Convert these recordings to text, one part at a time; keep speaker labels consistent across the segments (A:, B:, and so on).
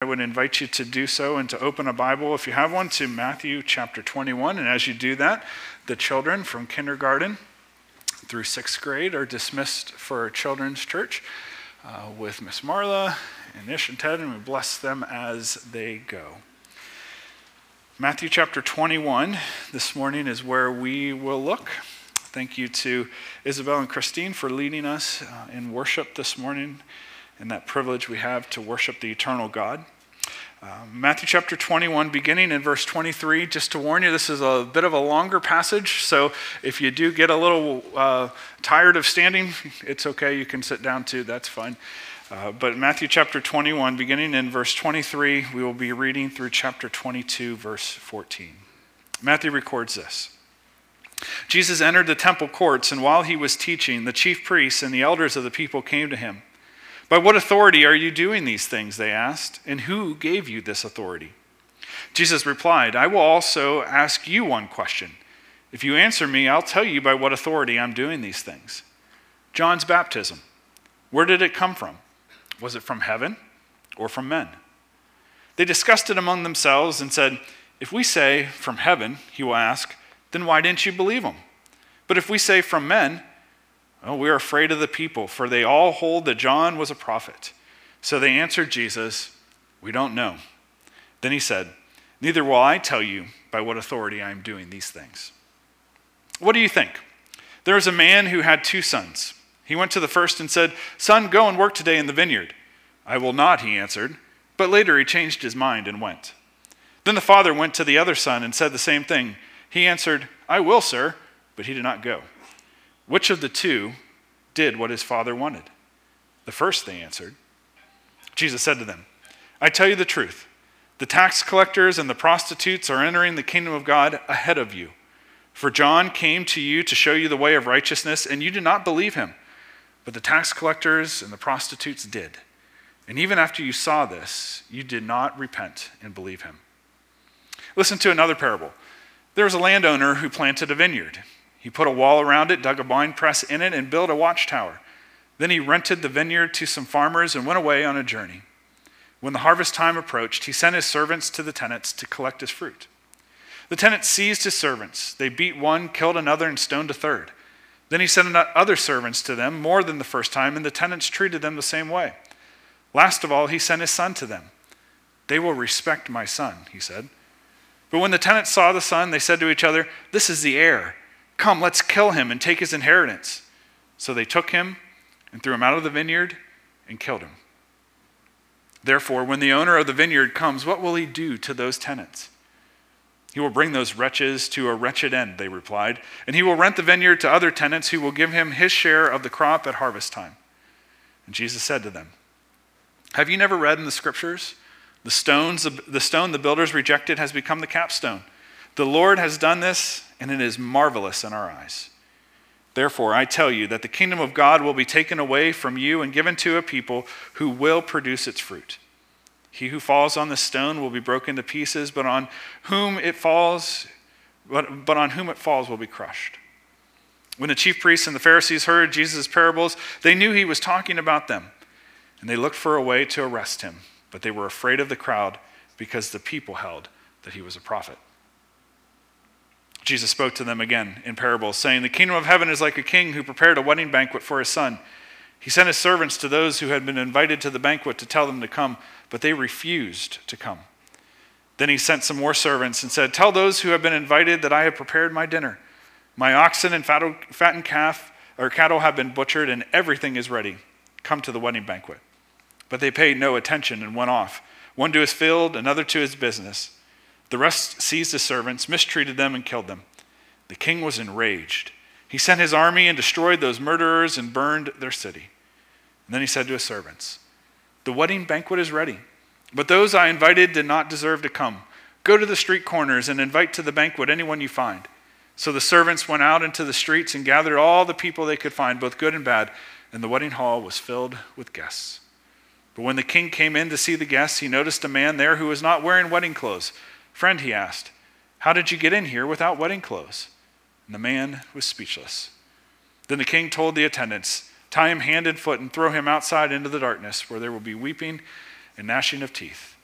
A: would invite you to do so and to open a Bible, if you have one, to Matthew chapter 21. And as you do that, the children from kindergarten through 6th grade are dismissed for children's church with Miss Marla and Ish and Ted, and we bless them as they go. Matthew chapter 21 this morning is where we will look. Thank you to Isabel and Christine for leading us in worship this morning, and that privilege we have to worship the eternal God. Matthew chapter 21, beginning in verse 23. Just to warn you, this is a bit of a longer passage, so if you do get a little tired of standing, it's okay, you can sit down too, that's fine. But Matthew chapter 21, beginning in verse 23, we will be reading through chapter 22, verse 14. Matthew records this. Jesus entered the temple courts, and while he was teaching, the chief priests and the elders of the people came to him. "By what authority are you doing these things?" they asked, "and who gave you this authority?" Jesus replied, "I will also ask you one question. If you answer me, I'll tell you by what authority I'm doing these things. John's baptism, where did it come from? Was it from heaven or from men?" They discussed it among themselves and said, "If we say from heaven," he will ask, "then why didn't you believe him? But if we say from men, well, we are afraid of the people, for they all hold that John was a prophet." So they answered Jesus, "We don't know." Then he said, "Neither will I tell you by what authority I am doing these things. What do you think? There is a man who had 2 sons. He went to the first and said, 'Son, go and work today in the vineyard.' 'I will not,' he answered. But later he changed his mind and went. Then the father went to the other son and said the same thing. He answered, 'I will, sir,' but he did not go. Which of the 2 did what his father wanted?" "The first," they answered. Jesus said to them, "I tell you the truth. The tax collectors and the prostitutes are entering the kingdom of God ahead of you. For John came to you to show you the way of righteousness, and you did not believe him. But the tax collectors and the prostitutes did. And even after you saw this, you did not repent and believe him." Listen to another parable. There was a landowner who planted a vineyard. He put a wall around it, dug a wine press in it, and built a watchtower. Then he rented the vineyard to some farmers and went away on a journey. When the harvest time approached, he sent his servants to the tenants to collect his fruit. The tenants seized his servants. They beat one, killed another, and stoned a third. Then he sent other servants to them, more than the first time, and the tenants treated them the same way. Last of all, he sent his son to them. "They will respect my son," he said. But when the tenants saw the son, they said to each other, "This is the heir. Come, let's kill him and take his inheritance." So they took him and threw him out of the vineyard and killed him. Therefore, when the owner of the vineyard comes, what will he do to those tenants? "He will bring those wretches to a wretched end," they replied, "and he will rent the vineyard to other tenants who will give him his share of the crop at harvest time." And Jesus said to them, "Have you never read in the scriptures? The stone the builders rejected has become the capstone. The Lord has done this, and it is marvelous in our eyes. Therefore, I tell you that the kingdom of God will be taken away from you and given to a people who will produce its fruit. He who falls on the stone will be broken to pieces, but on whom it falls will be crushed." When the chief priests and the Pharisees heard Jesus' parables, they knew he was talking about them, and they looked for a way to arrest him, but they were afraid of the crowd because the people held that he was a prophet. Jesus spoke to them again in parables, saying, "The kingdom of heaven is like a king who prepared a wedding banquet for his son. He sent his servants to those who had been invited to the banquet to tell them to come, but they refused to come. Then he sent some more servants and said, 'Tell those who have been invited that I have prepared my dinner. My oxen and fattened cattle have been butchered, and everything is ready. Come to the wedding banquet.' But they paid no attention and went off, one to his field, another to his business. The rest seized his servants, mistreated them, and killed them. The king was enraged. He sent his army and destroyed those murderers and burned their city. And then he said to his servants, 'The wedding banquet is ready, but those I invited did not deserve to come. Go to the street corners and invite to the banquet anyone you find.' So the servants went out into the streets and gathered all the people they could find, both good and bad, and the wedding hall was filled with guests. But when the king came in to see the guests, he noticed a man there who was not wearing wedding clothes. 'Friend,' he asked, 'how did you get in here without wedding clothes?' And the man was speechless. Then the king told the attendants, 'Tie him hand and foot and throw him outside into the darkness, where there will be weeping and gnashing of teeth.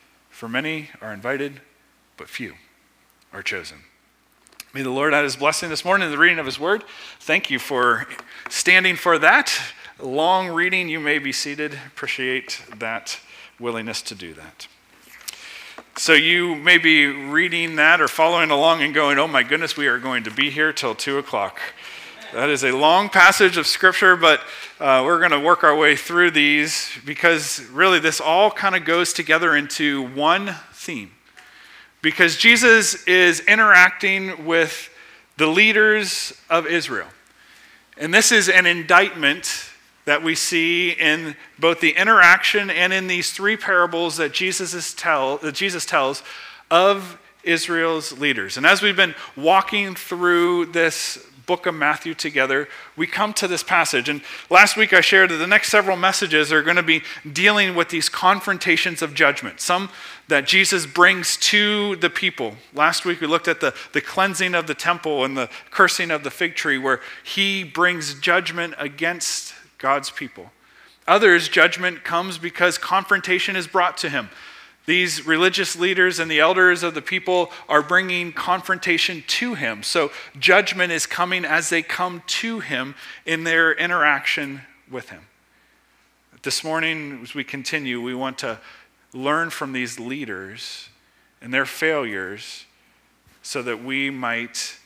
A: For many are invited, but few are chosen. May the Lord add his blessing this morning in the reading of his word. Thank you for standing for that. Long reading, you may be seated. Appreciate that willingness to do that. So you may be reading that or following along and going, oh my goodness, we are going to be here till 2 o'clock. That is a long passage of scripture, but we're going to work our way through these because really this all kind of goes together into one theme. Because Jesus is interacting with the leaders of Israel. And this is an indictment that we see in both the interaction and in these three parables that Jesus tells of Israel's leaders. And as we've been walking through this book of Matthew together, we come to this passage. And last week I shared that the next several messages are going to be dealing with these confrontations of judgment, some that Jesus brings to the people. Last week we looked at the cleansing of the temple and the cursing of the fig tree, where he brings judgment against God's people. Others, judgment comes because confrontation is brought to him. These religious leaders and the elders of the people are bringing confrontation to him. So judgment is coming as they come to him in their interaction with him. This morning, as we continue, we want to learn from these leaders and their failures so that we might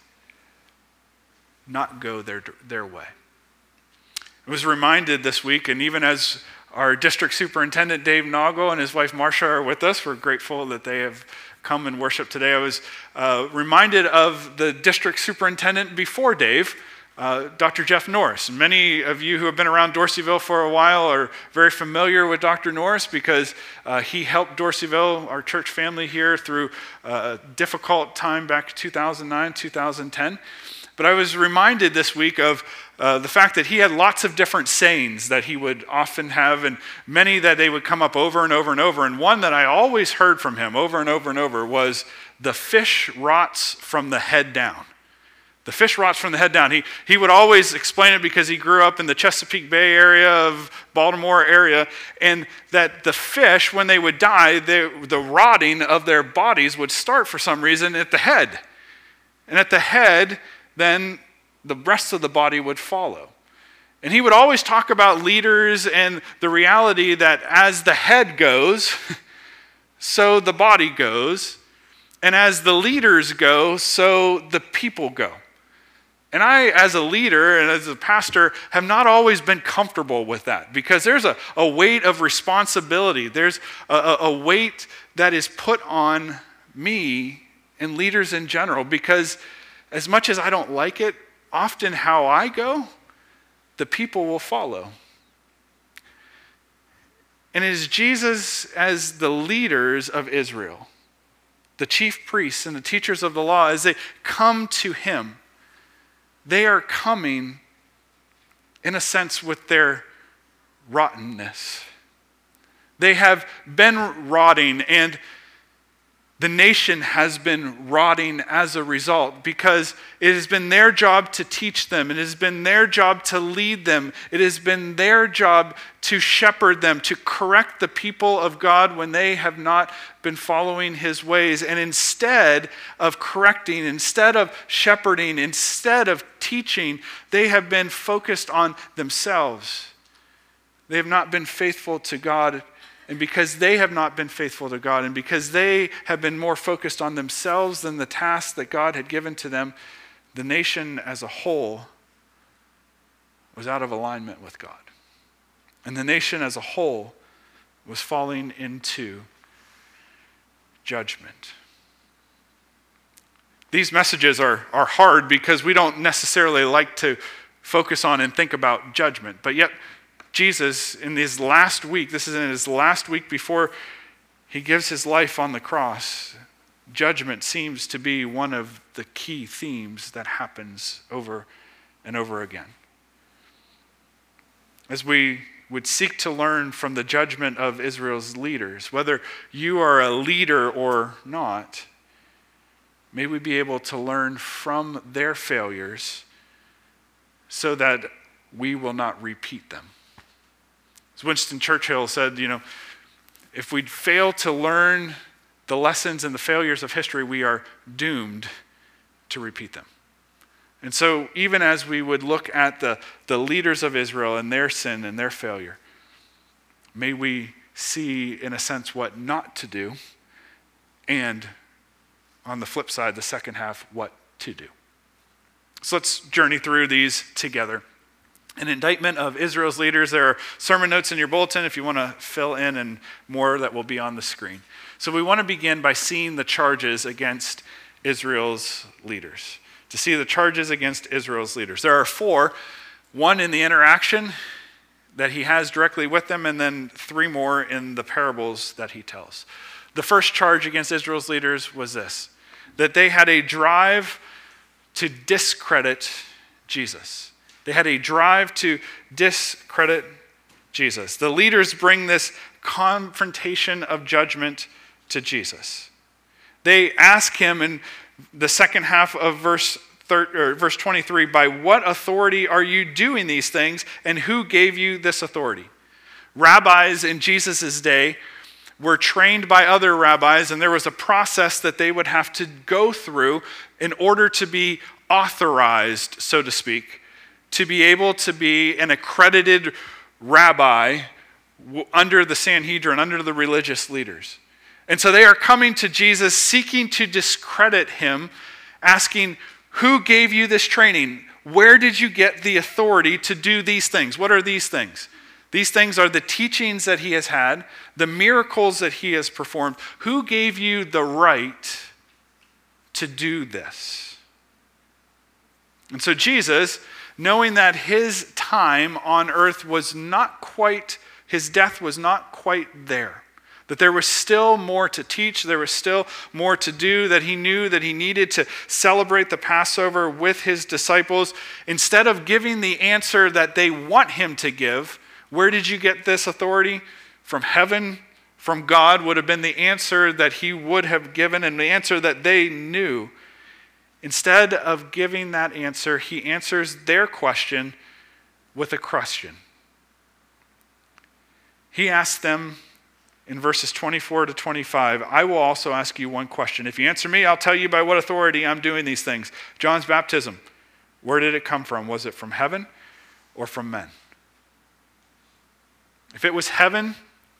A: not go their way. I was reminded this week, and even as our district superintendent, Dave Noggle, and his wife, Marcia, are with us. We're grateful that they have come and worshiped today. I was reminded of the district superintendent before Dave, Dr. Jeff Norris. Many of you who have been around Dorseyville for a while are very familiar with Dr. Norris because he helped Dorseyville, our church family here, through a difficult time back in 2009, 2010. But I was reminded this week of the fact that he had lots of different sayings that he would often have, and many that they would come up over and over and over. And one that I always heard from him over and over and over was, the fish rots from the head down. The fish rots from the head down. He would always explain it because he grew up in the Chesapeake Bay area of Baltimore area, and that the fish, when they would die, the rotting of their bodies would start for some reason at the head. And at the head, then the rest of the body would follow. And he would always talk about leaders and the reality that as the head goes, so the body goes. And as the leaders go, so the people go. And I, as a leader and as a pastor, have not always been comfortable with that because there's a weight of responsibility. There's a weight that is put on me and leaders in general because as much as I don't like it, often how I go, the people will follow. And it is Jesus as the leaders of Israel, the chief priests and the teachers of the law, as they come to him, they are coming, in a sense, with their rottenness. They have been rotting, and the nation has been rotting as a result because it has been their job to teach them. It has been their job to lead them. It has been their job to shepherd them, to correct the people of God when they have not been following his ways. And instead of correcting, instead of shepherding, instead of teaching, they have been focused on themselves. They have not been faithful to God. And because they have not been faithful to God, and because they have been more focused on themselves than the task that God had given to them, the nation as a whole was out of alignment with God. And the nation as a whole was falling into judgment. These messages are hard because we don't necessarily like to focus on and think about judgment, but yet Jesus, in his last week, this is in his last week before he gives his life on the cross, judgment seems to be one of the key themes that happens over and over again. As we would seek to learn from the judgment of Israel's leaders, whether you are a leader or not, may we be able to learn from their failures so that we will not repeat them. As Winston Churchill said, if we'd fail to learn the lessons and the failures of history, we are doomed to repeat them. And so even as we would look at the leaders of Israel and their sin and their failure, may we see, in a sense, what not to do, and on the flip side, the second half, what to do. So let's journey through these together. An indictment of Israel's leaders. There are sermon notes in your bulletin if you want to fill in, and more that will be on the screen. So we want to begin by seeing the charges against Israel's leaders. To see the charges against Israel's leaders. There are 4. One in the interaction that he has directly with them, and then 3 more in the parables that he tells. The first charge against Israel's leaders was this, that they had a drive to discredit Jesus. They had a drive to discredit Jesus. The leaders bring this confrontation of judgment to Jesus. They ask him in the second half of verse 23, by what authority are you doing these things, and who gave you this authority? Rabbis in Jesus' day were trained by other rabbis, and there was a process that they would have to go through in order to be authorized, so to speak, to be able to be an accredited rabbi under the Sanhedrin, under the religious leaders. And so they are coming to Jesus, seeking to discredit him, asking, who gave you this training? Where did you get the authority to do these things? What are these things? These things are the teachings that he has had, the miracles that he has performed. Who gave you the right to do this? And so Jesus, knowing that his time on earth was not quite, his death was not quite there, that there was still more to teach, there was still more to do, that he knew that he needed to celebrate the Passover with his disciples. Instead of giving the answer that they want him to give, where did you get this authority? From heaven, from God would have been the answer that he would have given, and the answer that they knew. Instead of giving that answer, he answers their question with a question. He asks them, in verses 24 to 25, I will also ask you one question. If you answer me, I'll tell you by what authority I'm doing these things. John's baptism, where did it come from? Was it from heaven or from men? If it was heaven,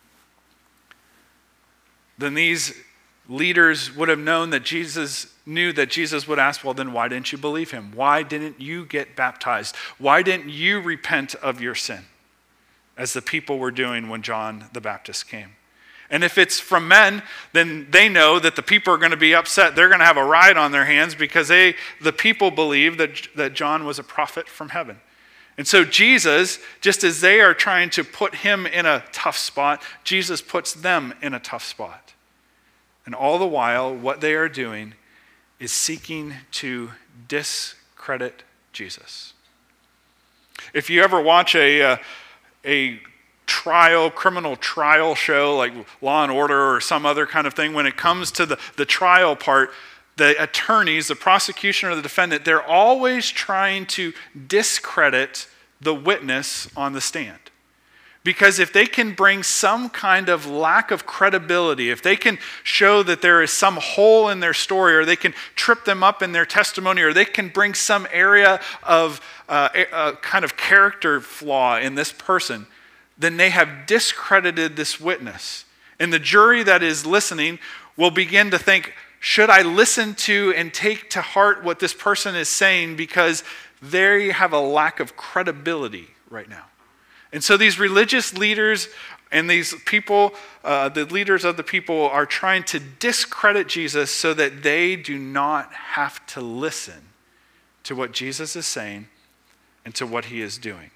A: then these leaders would have known that Jesus would ask, well, then why didn't you believe him? Why didn't you get baptized? Why didn't you repent of your sin? As the people were doing when John the Baptist came. And if it's from men, then they know that the people are going to be upset. They're going to have a riot on their hands because the people believe that John was a prophet from heaven. And so Jesus, just as they are trying to put him in a tough spot, Jesus puts them in a tough spot. And all the while, what they are doing is seeking to discredit Jesus. If you ever watch a criminal trial show like Law and Order or some other kind of thing, when it comes to the trial part, the attorneys, the prosecution or the defendant, they're always trying to discredit the witness on the stand. Because if they can bring some kind of lack of credibility, if they can show that there is some hole in their story, or they can trip them up in their testimony, or they can bring some area of a kind of character flaw in this person, then they have discredited this witness. And the jury that is listening will begin to think, should I listen to and take to heart what this person is saying, because they have a lack of credibility right now. And so these religious leaders and these people, the leaders of the people, are trying to discredit Jesus so that they do not have to listen to what Jesus is saying and to what he is doing.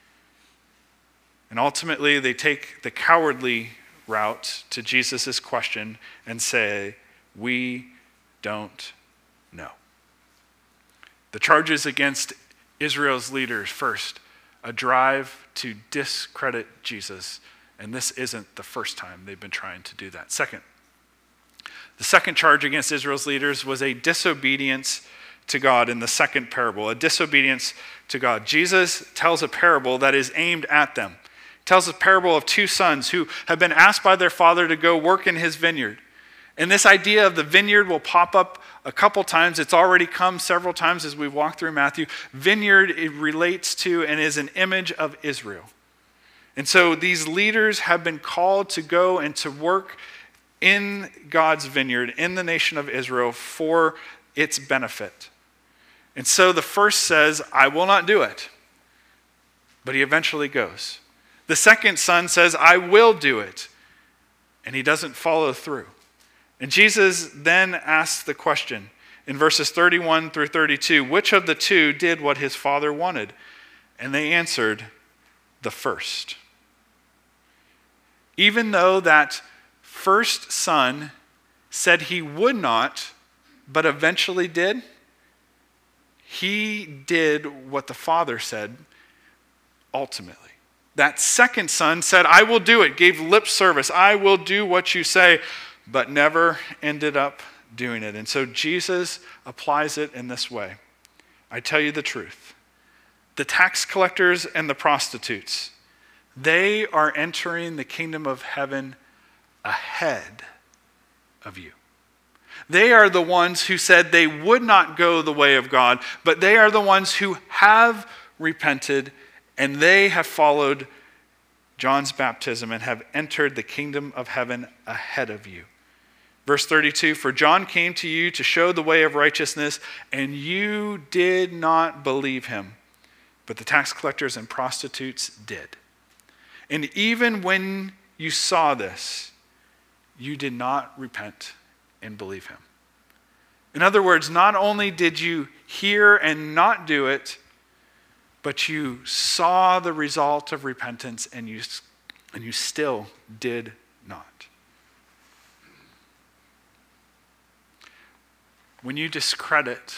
A: And ultimately, they take the cowardly route to Jesus' question and say, we don't know. The charges against Israel's leaders, first, a drive to discredit Jesus. And this isn't the first time they've been trying to do that. Second, the second charge against Israel's leaders was a disobedience to God in the second parable, a disobedience to God. Jesus tells a parable that is aimed at them. He tells a parable of two sons who have been asked by their father to go work in his vineyard. And this idea of the vineyard will pop up a couple times. It's already come several times as we've walked through Matthew. Vineyard, it relates to and is an image of Israel. And so these leaders have been called to go and to work in God's vineyard, in the nation of Israel, for its benefit. And so the first says, I will not do it. But he eventually goes. The second son says, I will do it. And he doesn't follow through. And Jesus then asks the question in verses 31 through 32, which of the two did what his father wanted? And they answered, the first. Even though that first son said he would not, but eventually did, he did what the father said ultimately. That second son said, I will do it, gave lip service, I will do what you say, but never ended up doing it. And so Jesus applies it in this way. I tell you the truth. The tax collectors and the prostitutes, they are entering the kingdom of heaven ahead of you. They are the ones who said they would not go the way of God, but they are the ones who have repented and they have followed John's baptism and have entered the kingdom of heaven ahead of you. Verse 32, for John came to you to show the way of righteousness, and you did not believe him, but the tax collectors and prostitutes did. And even when you saw this, you did not repent and believe him. In other words, not only did you hear and not do it, but you saw the result of repentance and you still did not. When you discredit,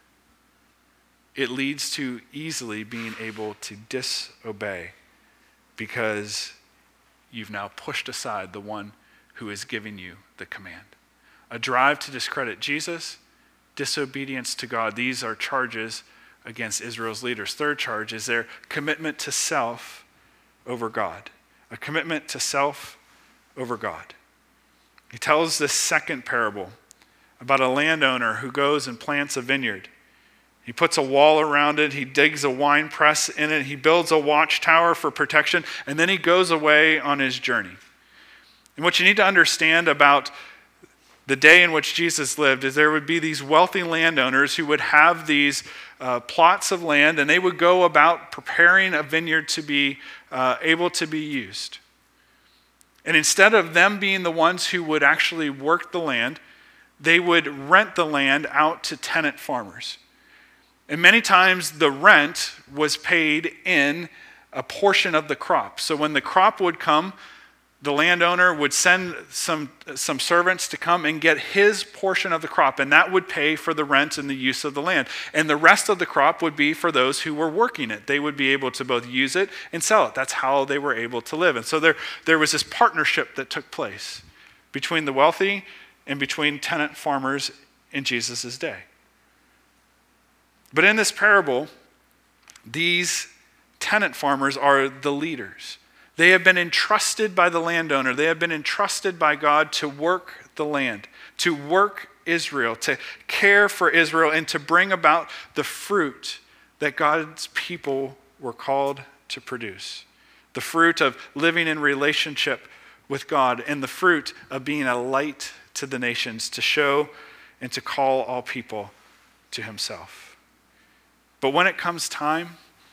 A: it leads to easily being able to disobey because you've now pushed aside the one who is giving you the command. A drive to discredit Jesus, disobedience to God. These are charges against Israel's leaders. Third charge is their commitment to self over God. A commitment to self over God. He tells this second parable about a landowner who goes and plants a vineyard. He puts a wall around it, he digs a wine press in it, he builds a watchtower for protection, and then he goes away on his journey. And what you need to understand about the day in which Jesus lived is there would be these wealthy landowners who would have these plots of land, and they would go about preparing a vineyard to be able to be used. And instead of them being the ones who would actually work the land, they would rent the land out to tenant farmers. And many times the rent was paid in a portion of the crop. So when the crop would come, the landowner would send some servants to come and get his portion of the crop, and that would pay for the rent and the use of the land. And the rest of the crop would be for those who were working it. They would be able to both use it and sell it. That's how they were able to live. And so there was this partnership that took place between the wealthy and between tenant farmers in Jesus' day. But in this parable, these tenant farmers are the leaders. They have been entrusted by the landowner. They have been entrusted by God to work the land, to work Israel, to care for Israel, and to bring about the fruit that God's people were called to produce. The fruit of living in relationship with God, and the fruit of being a light to the nations, to show and to call all people to himself. But when it comes time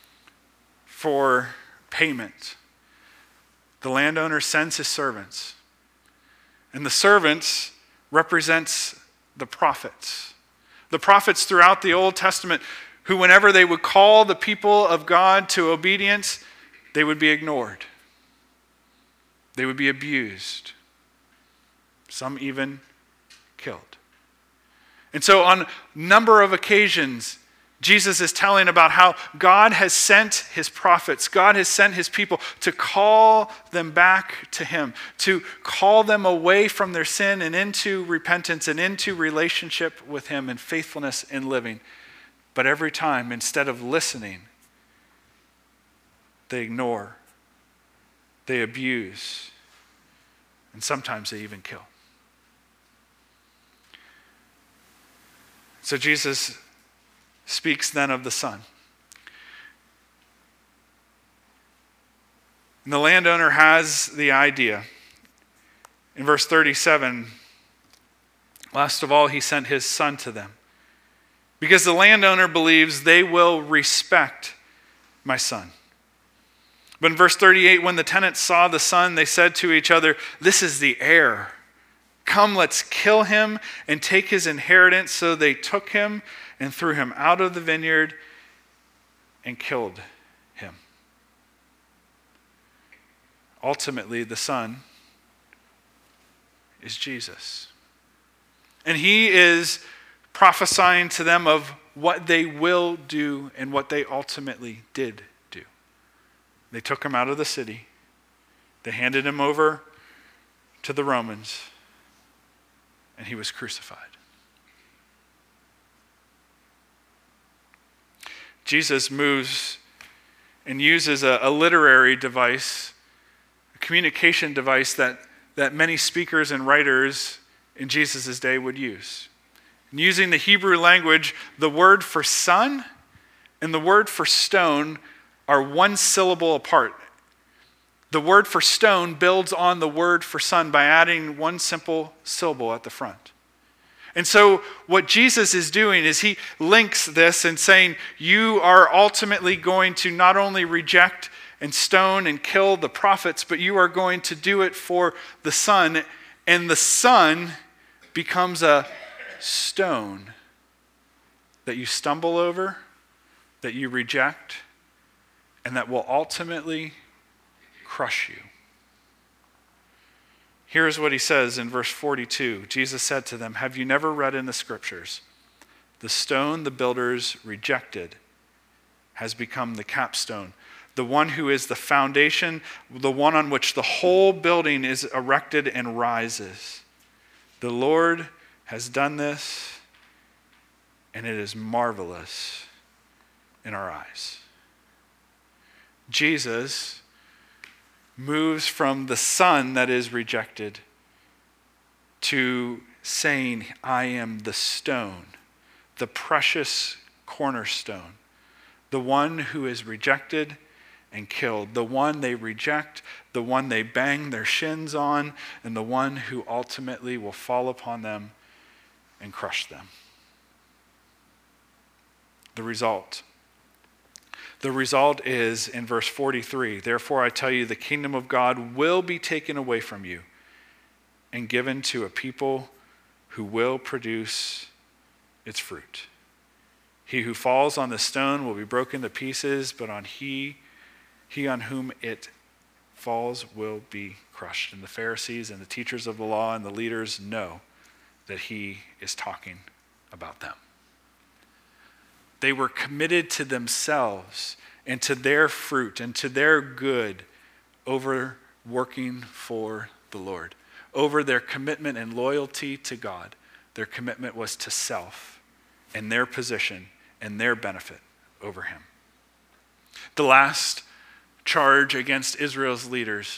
A: for payment, the landowner sends his servants. And the servants represents the prophets. The prophets throughout the Old Testament who, whenever they would call the people of God to obedience, they would be ignored. They would be abused. Some even killed. And so on a number of occasions, Jesus is telling about how God has sent his prophets, God has sent his people to call them back to him, to call them away from their sin and into repentance and into relationship with him and faithfulness in living. But every time, instead of listening, they ignore, they abuse, and sometimes they even kill. So Jesus speaks then of the Son. And the landowner has the idea. In verse 37, last of all, he sent his son to them, because the landowner believes they will respect my son. But in verse 38, when the tenants saw the son, they said to each other, "This is the heir. Come, let's kill him and take his inheritance." So they took him and threw him out of the vineyard and killed him. Ultimately, the son is Jesus. And he is prophesying to them of what they will do and what they ultimately did do. They took him out of the city. They handed him over to the Romans, and he was crucified. Jesus moves and uses a literary device, a communication device that many speakers and writers in Jesus' day would use. And using the Hebrew language, the word for son and the word for stone are one syllable apart. The word for stone builds on the word for son by adding one simple syllable at the front. And so what Jesus is doing is he links this and saying, you are ultimately going to not only reject and stone and kill the prophets, but you are going to do it for the Son. And the Son becomes a stone that you stumble over, that you reject, and that will ultimately crush you. Here's what he says in verse 42. Jesus said to them, "Have you never read in the scriptures, the stone the builders rejected has become the capstone, the one who is the foundation, the one on which the whole building is erected and rises. The Lord has done this, and it is marvelous in our eyes." Jesus moves from the son that is rejected to saying, "I am the stone, the precious cornerstone, the one who is rejected and killed, the one they reject, the one they bang their shins on, and the one who ultimately will fall upon them and crush them." The result is in verse 43, "Therefore I tell you, the kingdom of God will be taken away from you and given to a people who will produce its fruit. He who falls on the stone will be broken to pieces, but he on whom it falls will be crushed." And the Pharisees and the teachers of the law and the leaders know that he is talking about them. They were committed to themselves and to their fruit and to their good over working for the Lord. Over their commitment and loyalty to God, their commitment was to self and their position and their benefit over him. The last charge against Israel's leaders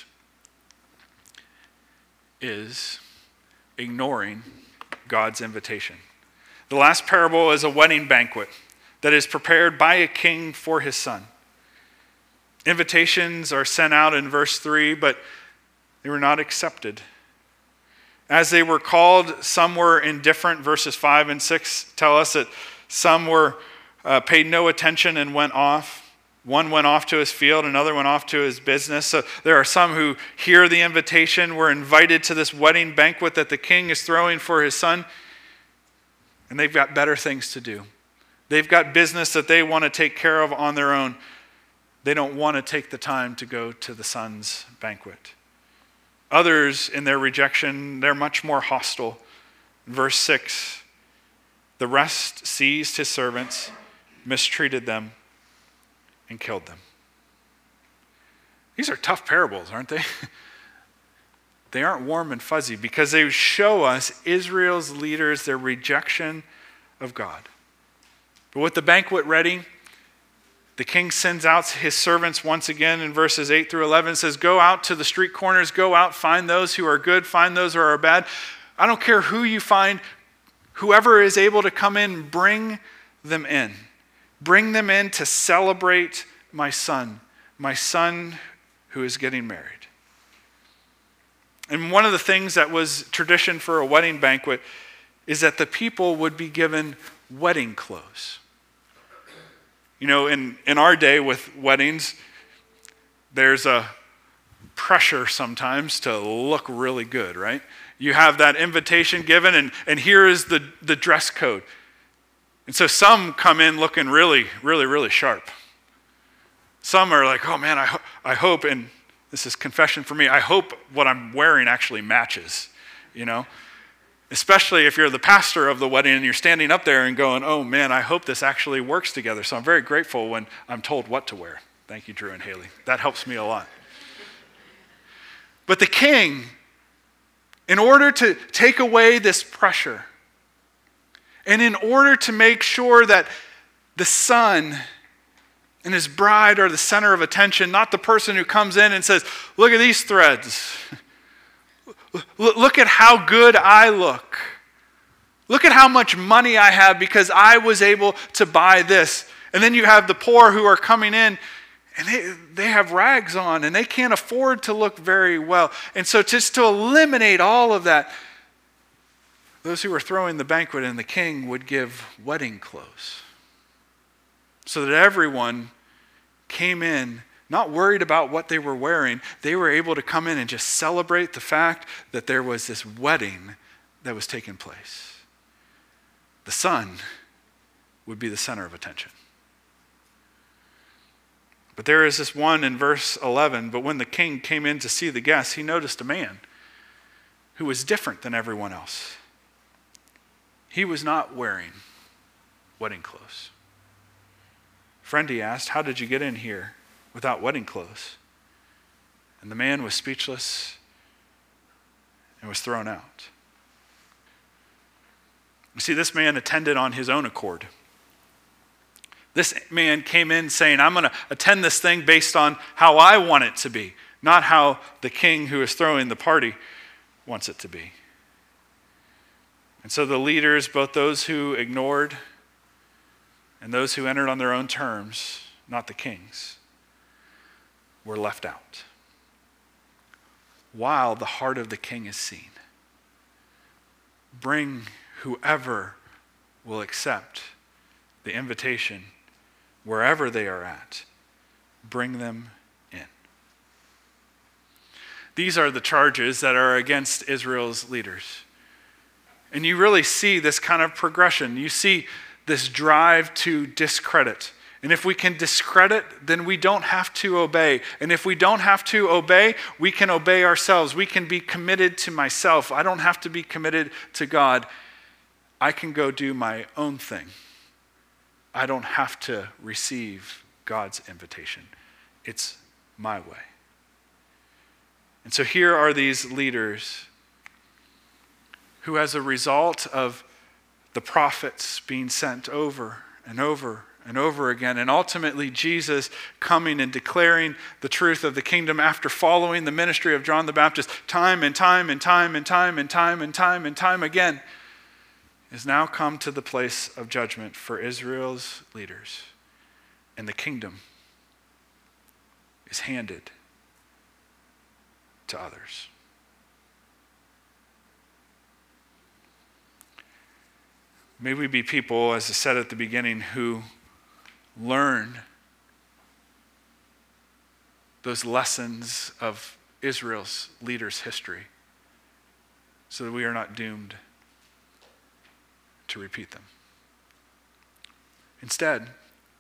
A: is ignoring God's invitation. The last parable is a wedding banquet that is prepared by a king for his son. Invitations are sent out in verse 3, but they were not accepted. As they were called, some were indifferent. Verses 5 and 6 tell us that some were paid no attention and went off. One went off to his field, another went off to his business. So there are some who hear the invitation, were invited to this wedding banquet that the king is throwing for his son, and they've got better things to do. They've got business that they want to take care of on their own. They don't want to take the time to go to the son's banquet. Others, in their rejection, they're much more hostile. Verse 6, "The rest seized his servants, mistreated them, and killed them." These are tough parables, aren't they? They aren't warm and fuzzy because they show us Israel's leaders, their rejection of God. But with the banquet ready, the king sends out his servants once again in verses 8 through 11. It says, "Go out to the street corners, go out, find those who are good, find those who are bad. I don't care who you find, Whoever is able to come in, bring them in. Bring them in to celebrate my son who is getting married. And one of the things that was tradition for a wedding banquet is that the people would be given wedding clothes. You know, in our day with weddings, there's a pressure sometimes to look really good, right? You have that invitation given, and here is the dress code. And so some come in looking really, really, really sharp. Some are like, oh man, I hope, and this is confession for me, I hope what I'm wearing actually matches, you know? Especially if you're the pastor of the wedding and you're standing up there and going, oh man, I hope this actually works together. So I'm very grateful when I'm told what to wear. Thank you, Drew and Haley. That helps me a lot. But the king, in order to take away this pressure, and in order to make sure that the son and his bride are the center of attention, not the person who comes in and says, look at these threads. Look at how good I look. Look at how much money I have because I was able to buy this. And then you have the poor who are coming in and they have rags on and they can't afford to look very well. And so just to eliminate all of that, those who were throwing the banquet and the king would give wedding clothes so that everyone came in not worried about what they were wearing. They were able to come in and just celebrate the fact that there was this wedding that was taking place. The son would be the center of attention. But there is this one in verse 11, but when the king came in to see the guests, he noticed a man who was different than everyone else. He was not wearing wedding clothes. Friend, he asked, how did you get in here without wedding clothes? And the man was speechless and was thrown out. You see, this man attended on his own accord. This man came in saying, I'm going to attend this thing based on how I want it to be, not how the king who is throwing the party wants it to be. And so the leaders, both those who ignored and those who entered on their own terms, not the king's, were left out, while the heart of the king is seen. Bring whoever will accept the invitation wherever they are at. Bring them in. These are the charges that are against Israel's leaders. And you really see this kind of progression. You see this drive to discredit. And if we can discredit, then we don't have to obey. And if we don't have to obey, we can obey ourselves. We can be committed to myself. I don't have to be committed to God. I can go do my own thing. I don't have to receive God's invitation. It's my way. And so here are these leaders who, as a result of the prophets being sent over and over and over again, and ultimately Jesus coming and declaring the truth of the kingdom after following the ministry of John the Baptist time and time and time and time and time and time and time again, is now come to the place of judgment for Israel's leaders. And the kingdom is handed to others. May we be people, as I said at the beginning, who learn those lessons of Israel's leaders' history so that we are not doomed to repeat them. Instead,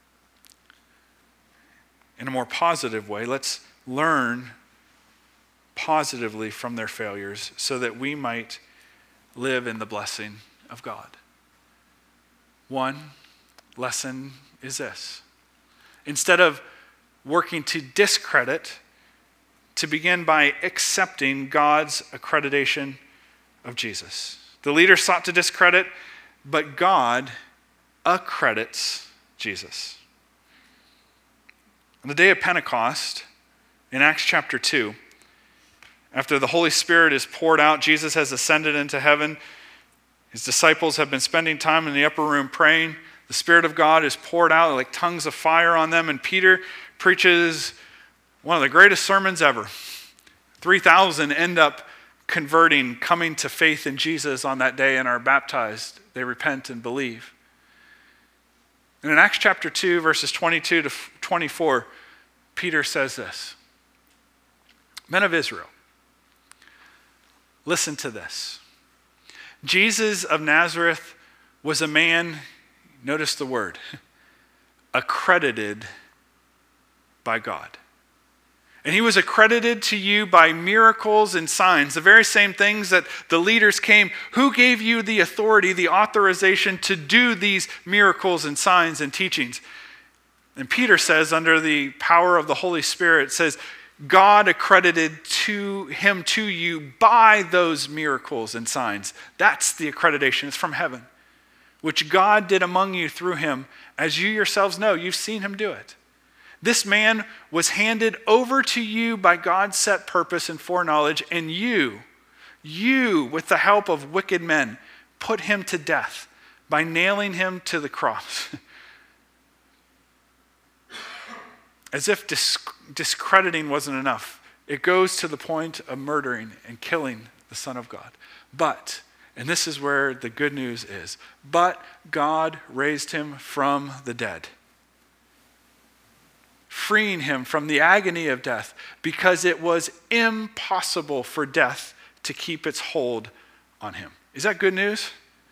A: in a more positive way, let's learn positively from their failures so that we might live in the blessing of God. One lesson is this. Instead of working to discredit, to begin by accepting God's accreditation of Jesus. The leaders sought to discredit, but God accredits Jesus. On the day of Pentecost, in Acts chapter 2, after the Holy Spirit is poured out, Jesus has ascended into heaven, His disciples have been spending time in the upper room praying. The Spirit of God is poured out like tongues of fire on them, and Peter preaches one of the greatest sermons ever. 3,000 end up converting, coming to faith in Jesus on that day and are baptized. They repent and believe. And in Acts chapter 2, verses 22 to 24, Peter says this: Men of Israel, listen to this. Jesus of Nazareth was a man, notice the word, accredited by God. And he was accredited to you by miracles and signs, the very same things that the leaders came. Who gave you the authority, the authorization to do these miracles and signs and teachings? And Peter says, under the power of the Holy Spirit, says, God accredited to you by those miracles and signs. That's the accreditation. It's from heaven, which God did among you through him, as you yourselves know. You've seen him do it. This man was handed over to you by God's set purpose and foreknowledge, and you, with the help of wicked men, put him to death by nailing him to the cross. As if discrediting wasn't enough, it goes to the point of murdering and killing the Son of God. But, and this is where the good news is, but God raised him from the dead, freeing him from the agony of death, because it was impossible for death to keep its hold on him. Is that good news?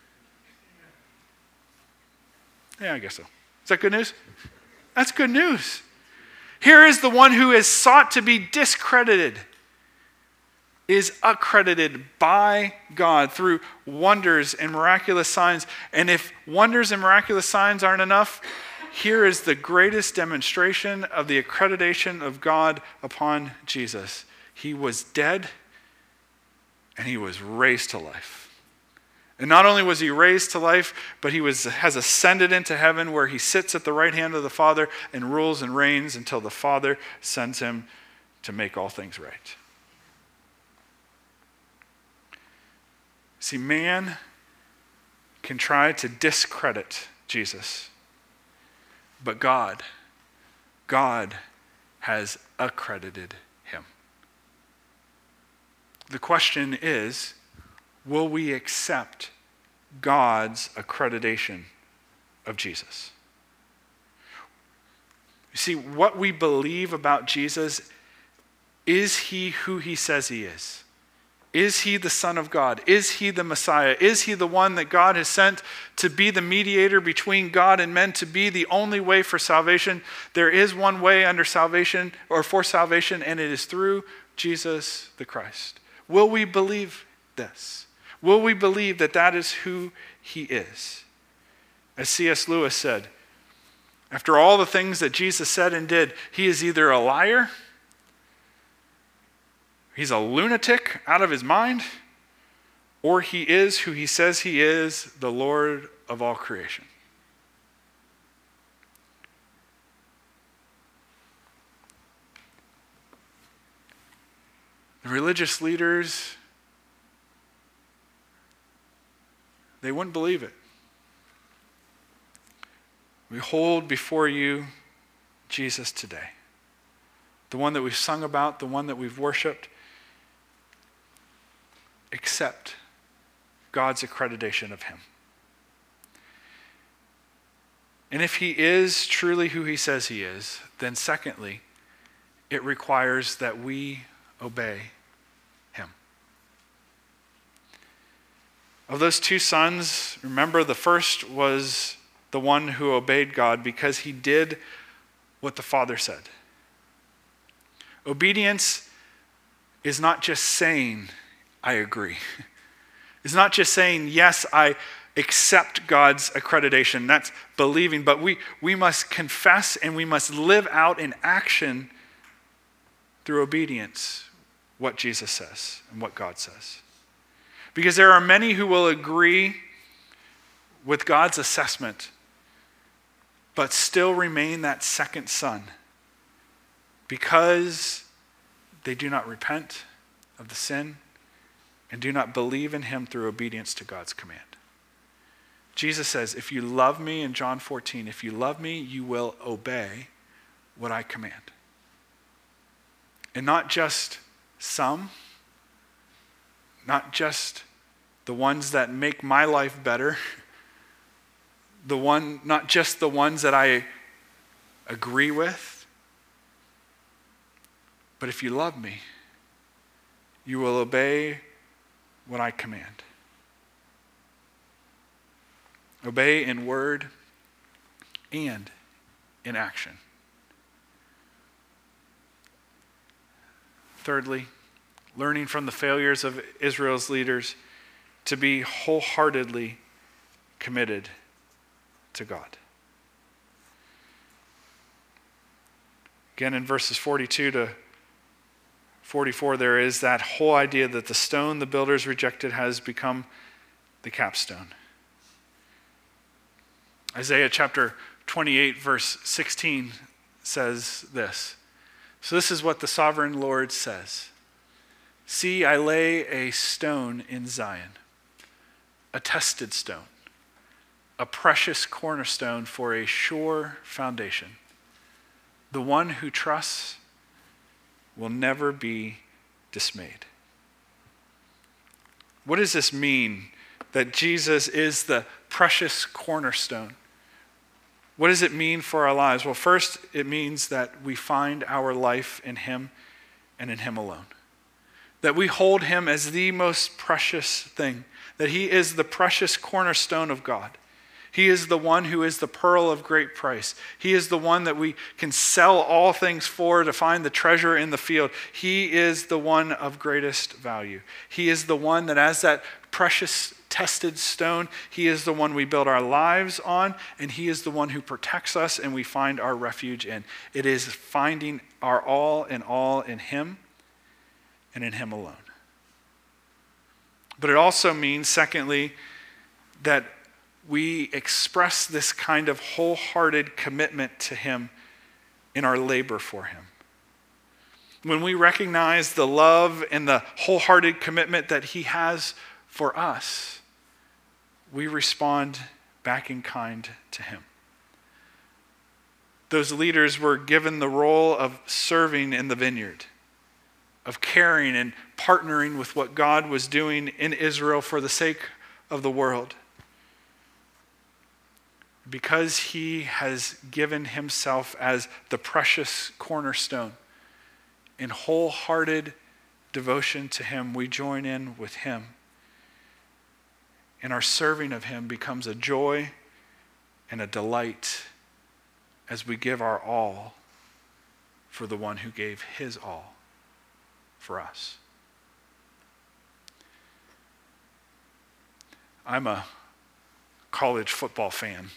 A: Yeah, I guess so. Is that good news? That's good news. Here is the one who is sought to be discredited, is accredited by God through wonders and miraculous signs. And if wonders and miraculous signs aren't enough, here is the greatest demonstration of the accreditation of God upon Jesus. He was dead and he was raised to life. And not only was he raised to life, but he has ascended into heaven, where he sits at the right hand of the Father and rules and reigns until the Father sends him to make all things right. See, man can try to discredit Jesus, but God has accredited him. The question is, will we accept God's accreditation of Jesus? You see, what we believe about Jesus, is he who he says he is? Is he the Son of God? Is he the Messiah? Is he the one that God has sent to be the mediator between God and men, to be the only way for salvation? There is one way under salvation, or for salvation, and it is through Jesus the Christ. Will we believe this? Will we believe that that is who he is? As C.S. Lewis said, after all the things that Jesus said and did, he is either a liar, he's a lunatic out of his mind, or he is who he says he is, the Lord of all creation. The religious leaders, they wouldn't believe it. We hold before you Jesus today, the one that we've sung about, the one that we've worshiped. Accept God's accreditation of him. And if he is truly who he says he is, then secondly, it requires that we obey him. Of those two sons, remember, the first was the one who obeyed God because he did what the Father said. Obedience is not just saying, I agree. It's not just saying, yes, I accept God's accreditation. That's believing. But we must confess and we must live out in action through obedience what Jesus says and what God says. Because there are many who will agree with God's assessment, but still remain that second son because they do not repent of the sin and do not believe in him through obedience to God's command. Jesus says, if you love me, in John 14, if you love me, you will obey what I command. And not just some, not just the ones that make my life better, not just the ones that I agree with, but if you love me, you will obey what I command. Obey in word and in action. Thirdly, learning from the failures of Israel's leaders to be wholeheartedly committed to God. Again, in verses 42 to 44, there is that whole idea that the stone the builders rejected has become the capstone. Isaiah chapter 28, verse 16 says this. So this is what the sovereign Lord says. See, I lay a stone in Zion, a tested stone, a precious cornerstone for a sure foundation. The one who trusts will never be dismayed. What does this mean, that Jesus is the precious cornerstone? What does it mean for our lives? Well, first, it means that we find our life in him and in him alone. That we hold him as the most precious thing. That he is the precious cornerstone of God. He is the one who is the pearl of great price. He is the one that we can sell all things for to find the treasure in the field. He is the one of greatest value. He is the one that, as that precious tested stone, he is the one we build our lives on, and he is the one who protects us and we find our refuge in. It is finding our all in him and in him alone. But it also means, secondly, that we express this kind of wholehearted commitment to him in our labor for him. When we recognize the love and the wholehearted commitment that he has for us, we respond back in kind to him. Those leaders were given the role of serving in the vineyard, of caring and partnering with what God was doing in Israel for the sake of the world. Because he has given himself as the precious cornerstone, in wholehearted devotion to him, we join in with him. And our serving of him becomes a joy and a delight as we give our all for the one who gave his all for us. I'm a college football fan.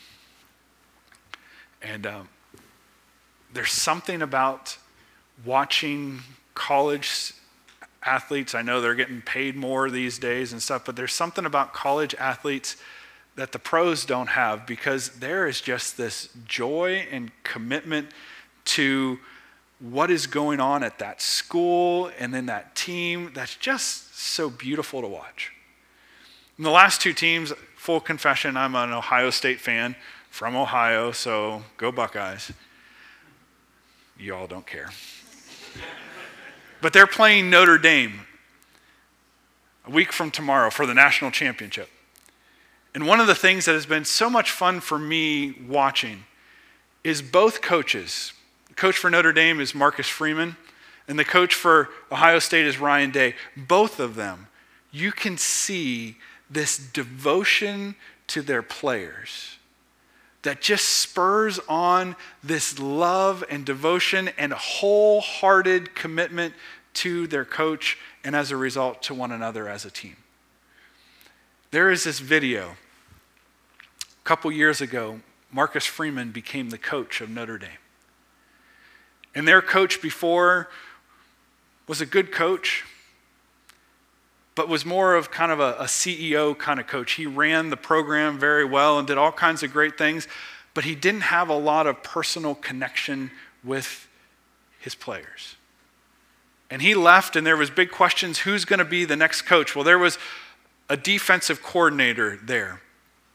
A: And there's something about watching college athletes. I know they're getting paid more these days and stuff, but there's something about college athletes that the pros don't have, because there is just this joy and commitment to what is going on at that school and then that team that's just so beautiful to watch. And the last two teams, full confession, I'm an Ohio State fan from Ohio, so go Buckeyes. You all don't care. But they're playing Notre Dame a week from tomorrow for the national championship. And one of the things that has been so much fun for me watching is both coaches. The coach for Notre Dame is Marcus Freeman, and the coach for Ohio State is Ryan Day. Both of them, you can see this devotion to their players that just spurs on this love and devotion and wholehearted commitment to their coach, and as a result to one another as a team. There is this video. A couple years ago, Marcus Freeman became the coach of Notre Dame. And their coach before was a good coach, but was more of kind of a CEO kind of coach. He ran the program very well and did all kinds of great things, but he didn't have a lot of personal connection with his players. And he left, and there was big questions, who's going to be the next coach? Well, there was a defensive coordinator there.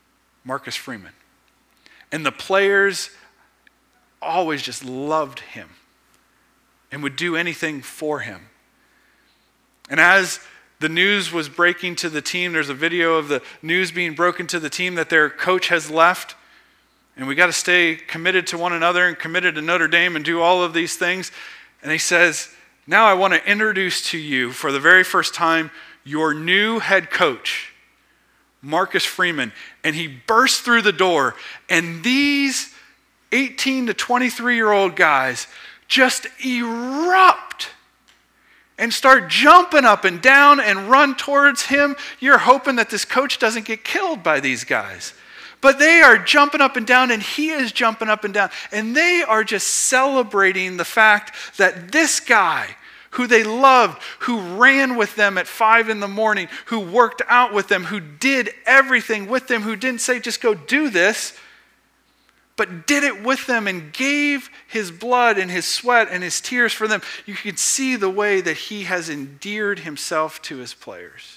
A: Marcus Freeman. And the players always just loved him and would do anything for him. And as the news was breaking to the team, there's a video of the news being broken to the team that their coach has left. And we got to stay committed to one another and committed to Notre Dame and do all of these things. And he says, now I want to introduce to you for the very first time your new head coach, Marcus Freeman. And he bursts through the door, and these 18 to 23-year-old guys just erupt and start jumping up and down and run towards him. You're hoping that this coach doesn't get killed by these guys. But they are jumping up and down, and he is jumping up and down. And they are just celebrating the fact that this guy, who they loved, who ran with them at 5 a.m, who worked out with them, who did everything with them, who didn't say, just go do this, but did it with them and gave his blood and his sweat and his tears for them. You can see the way that he has endeared himself to his players.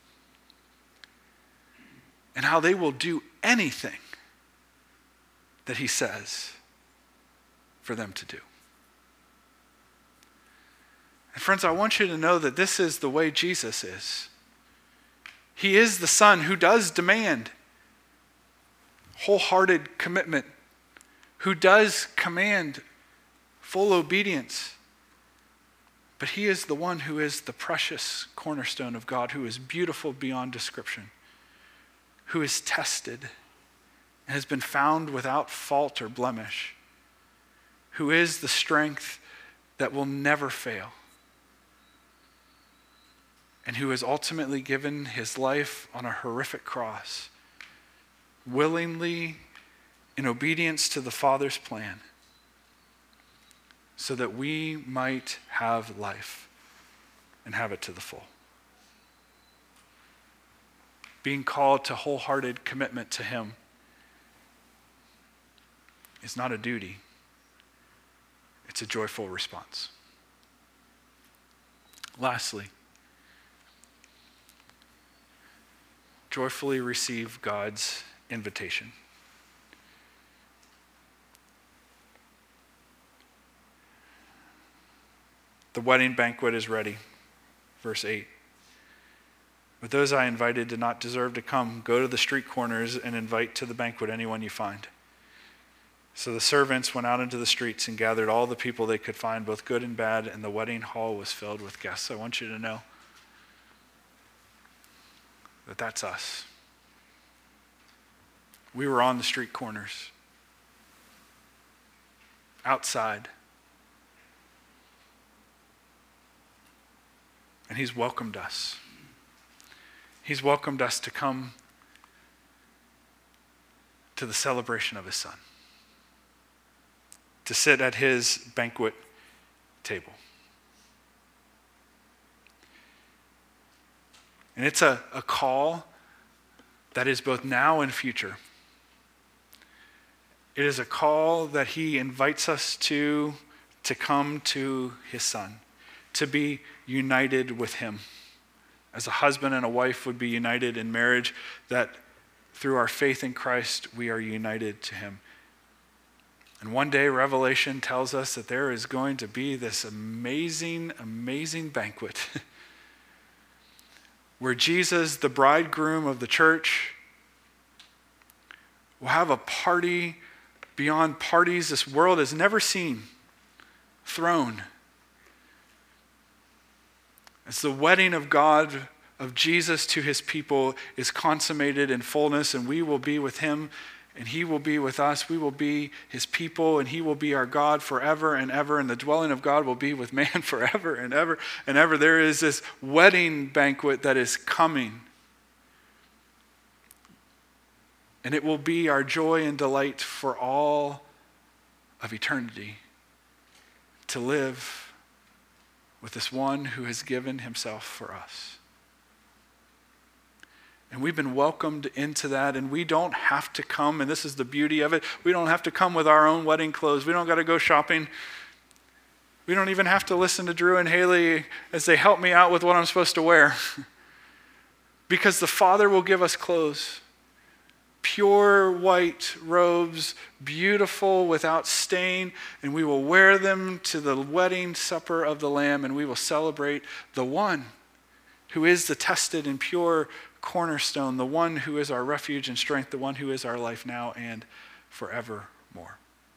A: And how they will do anything that he says for them to do. And friends, I want you to know that this is the way Jesus is. He is the Son who does demand wholehearted commitment, who does command full obedience. But he is the one who is the precious cornerstone of God, who is beautiful beyond description, who is tested and has been found without fault or blemish, who is the strength that will never fail, and who has ultimately given his life on a horrific cross, willingly in obedience to the Father's plan, so that we might have life and have it to the full. Being called to wholehearted commitment to him is not a duty, it's a joyful response. Lastly, joyfully receive God's invitation. The wedding banquet is ready. Verse 8. But those I invited did not deserve to come. Go to the street corners and invite to the banquet anyone you find. So the servants went out into the streets and gathered all the people they could find, both good and bad, and the wedding hall was filled with guests. I want you to know that that's us. We were on the street corners, outside. And he's welcomed us. He's welcomed us to come to the celebration of his Son, to sit at his banquet table. And it's a call that is both now and future. It is a call that he invites us to come to his Son, to be united with him. As a husband and a wife would be united in marriage, that through our faith in Christ, we are united to him. And one day, Revelation tells us that there is going to be this amazing, amazing banquet where Jesus, the bridegroom of the church, will have a party beyond parties this world has never seen, thrown. As the wedding of God, of Jesus to his people, is consummated in fullness, and we will be with him, and he will be with us. We will be his people, and he will be our God forever and ever, and the dwelling of God will be with man forever and ever and ever. There is this wedding banquet that is coming, and it will be our joy and delight for all of eternity to live with this one who has given himself for us. And we've been welcomed into that, and we don't have to come, and this is the beauty of it, we don't have to come with our own wedding clothes. We don't got to go shopping. We don't even have to listen to Drew and Haley as they help me out with what I'm supposed to wear. Because the Father will give us clothes, pure white robes, beautiful, without stain, and we will wear them to the wedding supper of the Lamb, and we will celebrate the one who is the tested and pure cornerstone, the one who is our refuge and strength, the one who is our life now and forevermore.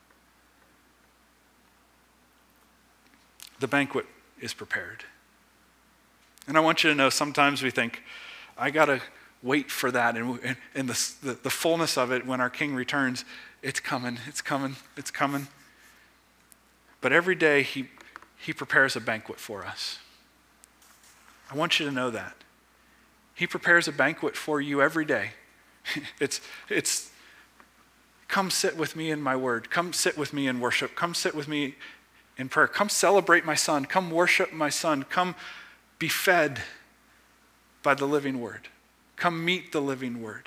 A: The banquet is prepared. And I want you to know, sometimes we think, I got to wait for that, and the fullness of it when our King returns, it's coming, it's coming, it's coming. But every day he prepares a banquet for us. I want you to know that. He prepares a banquet for you every day. It's come sit with me in my word. Come sit with me in worship. Come sit with me in prayer. Come celebrate my son. Come worship my son. Come be fed by the living word. Come meet the living word.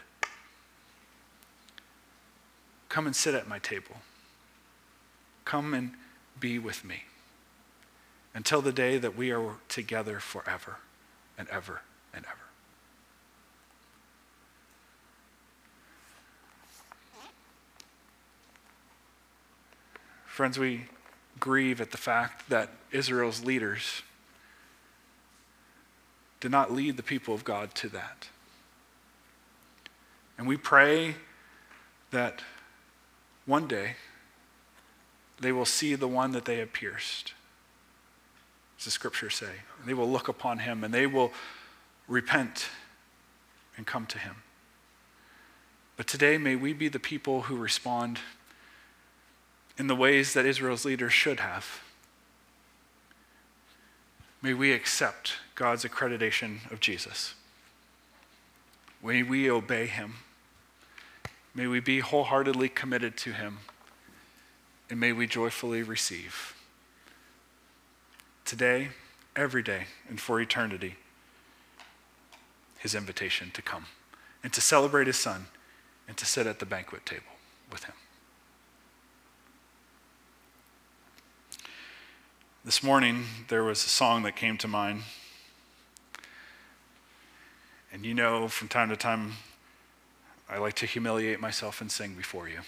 A: Come and sit at my table. Come and be with me until the day that we are together forever and ever and ever. Friends, we grieve at the fact that Israel's leaders did not lead the people of God to that. And we pray that one day they will see the one that they have pierced, as the scriptures say. And they will look upon him and they will repent and come to him. But today, may we be the people who respond in the ways that Israel's leaders should have. May we accept God's accreditation of Jesus. May we obey him. May we be wholeheartedly committed to him. And may we joyfully receive today, every day, and for eternity, his invitation to come and to celebrate his son and to sit at the banquet table with him. This morning, there was a song that came to mind. And you know, from time to time, I like to humiliate myself and sing before you.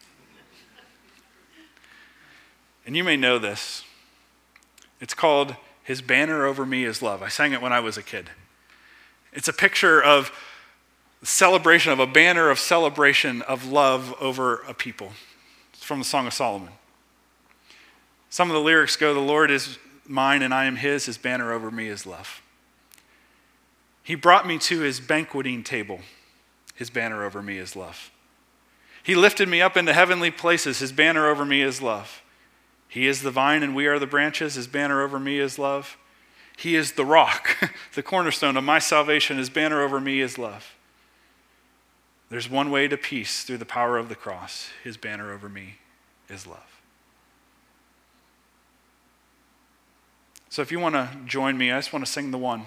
A: And you may know this. It's called His Banner Over Me Is Love. I sang it when I was a kid. It's a picture of celebration, of a banner of celebration of love over a people. It's from the Song of Solomon. Some of the lyrics go, the Lord is mine and I am his banner over me is love. He brought me to his banqueting table. His banner over me is love. He lifted me up into heavenly places. His banner over me is love. He is the vine and we are the branches. His banner over me is love. He is the rock, the cornerstone of my salvation. His banner over me is love. There's one way to peace through the power of the cross. His banner over me is love. So if you want to join me, I just want to sing the one.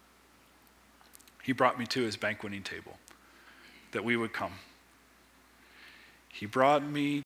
A: He brought me to his banqueting table, that we would come. He brought me